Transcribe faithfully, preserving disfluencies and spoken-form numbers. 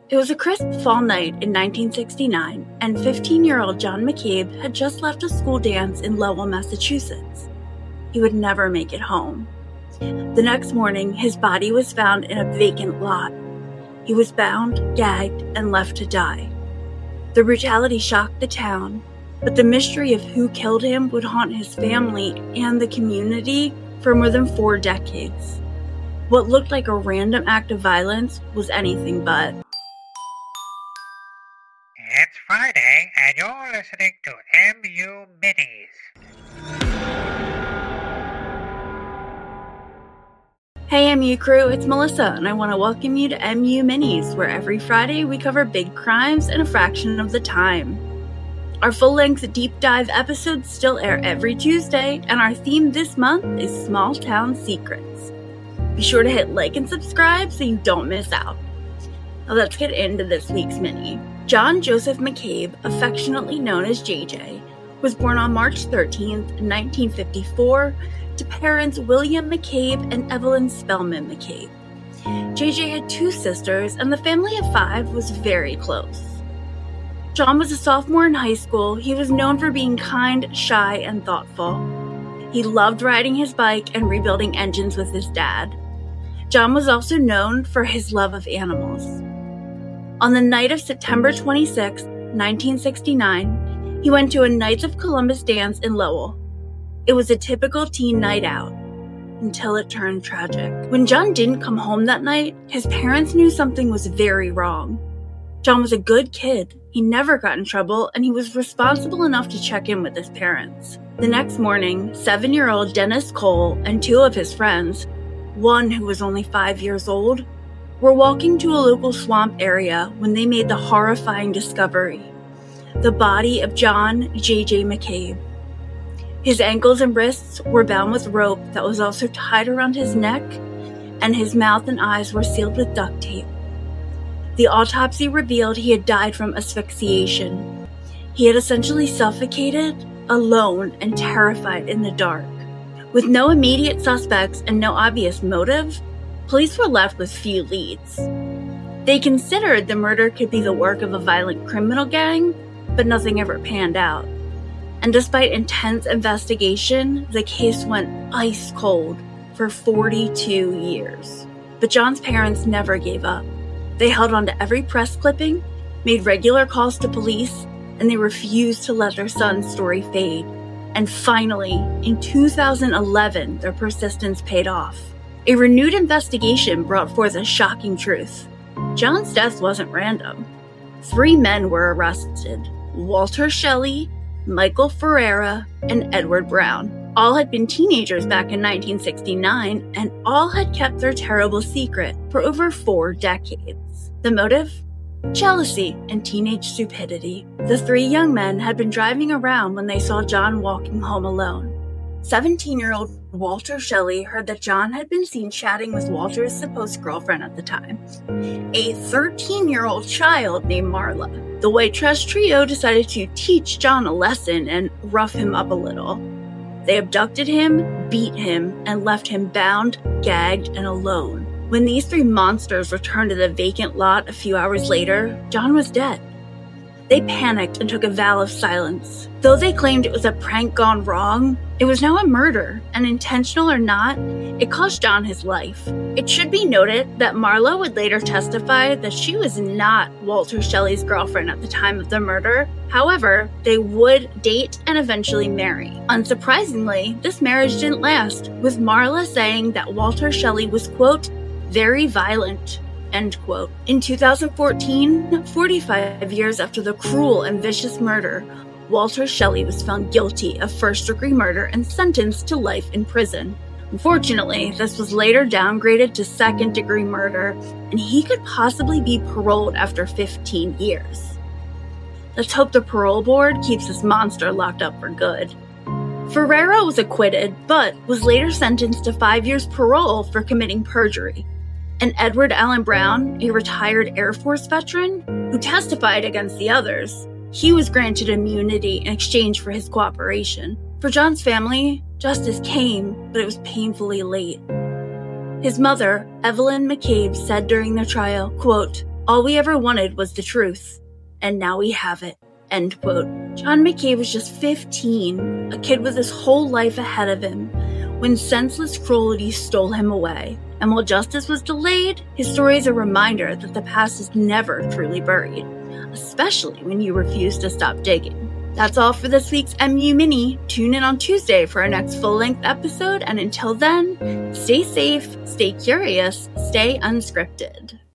It was a crisp fall night in nineteen sixty-nine, and fifteen-year-old John McCabe had just left a school dance in Lowell, Massachusetts. He would never make it home. The next morning, his body was found in a vacant lot. He was bound, gagged, and left to die. The brutality shocked the town, but the mystery of who killed him would haunt his family and the community for more than four decades. What looked like a random act of violence was anything but. It's Friday, and you're listening to M U Minis. Hey M U crew, it's Melissa, and I want to welcome you to M U Minis, where every Friday we cover big crimes in a fraction of the time. Our full-length deep dive episodes still air every Tuesday, and our theme this month is Small Town Secrets. Be sure to hit like and subscribe so you don't miss out. Now let's get into this week's mini. John Joseph McCabe, affectionately known as J J, was born on March thirteenth, nineteen fifty-four, to parents William McCabe and Evelyn Spellman McCabe. J J had two sisters, and the family of five was very close. John was a sophomore in high school. He was known for being kind, shy, and thoughtful. He loved riding his bike and rebuilding engines with his dad. John was also known for his love of animals. On the night of September twenty-sixth, nineteen sixty-nine, he went to a Knights of Columbus dance in Lowell. It was a typical teen night out, until it turned tragic. When John didn't come home that night, his parents knew something was very wrong. John was a good kid, he never got in trouble, and he was responsible enough to check in with his parents. The next morning, seven-year-old Dennis Cole and two of his friends, one who was only five years old, were walking to a local swamp area when they made the horrifying discovery: the body of John J J McCabe. His ankles and wrists were bound with rope that was also tied around his neck, and his mouth and eyes were sealed with duct tape. The autopsy revealed he had died from asphyxiation. He had essentially suffocated, alone and terrified in the dark. With no immediate suspects and no obvious motive, police were left with few leads. They considered the murder could be the work of a violent criminal gang, but nothing ever panned out. And despite intense investigation, the case went ice cold for forty-two years. But John's parents never gave up. They held on to every press clipping, made regular calls to police, and they refused to let their son's story fade. And finally, in two thousand eleven, their persistence paid off. A renewed investigation brought forth a shocking truth. John's death wasn't random. Three men were arrested: Walter Shelley, Michael Ferreira, and Edward Brown. All had been teenagers back in nineteen sixty-nine, and all had kept their terrible secret for over four decades. The motive? Jealousy and teenage stupidity. The three young men had been driving around when they saw John walking home alone. seventeen-year-old Walter Shelley heard that John had been seen chatting with Walter's supposed girlfriend at the time, a thirteen-year-old child named Marla. The white trash trio decided to teach John a lesson and rough him up a little. They abducted him, beat him, and left him bound, gagged, and alone. When these three monsters returned to the vacant lot a few hours later, John was dead. They panicked and took a vow of silence. Though they claimed it was a prank gone wrong, it was now a murder, and intentional or not, it cost John his life. It should be noted that Marla would later testify that she was not Walter Shelley's girlfriend at the time of the murder. However, they would date and eventually marry. Unsurprisingly, this marriage didn't last, with Marla saying that Walter Shelley was, quote, very violent, end quote. In two thousand fourteen, forty-five years after the cruel and vicious murder, Walter Shelley was found guilty of first-degree murder and sentenced to life in prison. Unfortunately, this was later downgraded to second-degree murder, and he could possibly be paroled after fifteen years. Let's hope the parole board keeps this monster locked up for good. Ferreira was acquitted, but was later sentenced to five years parole for committing perjury. And Edward Allen Brown, a retired Air Force veteran who testified against the others, he was granted immunity in exchange for his cooperation. For John's family, justice came, but it was painfully late. His mother, Evelyn McCabe, said during the trial, quote, All we ever wanted was the truth, and now we have it. End quote. John McCabe was just fifteen, a kid with his whole life ahead of him, when senseless cruelty stole him away. And while justice was delayed, his story is a reminder that the past is never truly buried, especially when you refuse to stop digging. That's all for this week's M U Mini. Tune in on Tuesday for our next full-length episode, and until then, stay safe, stay curious, stay unscripted.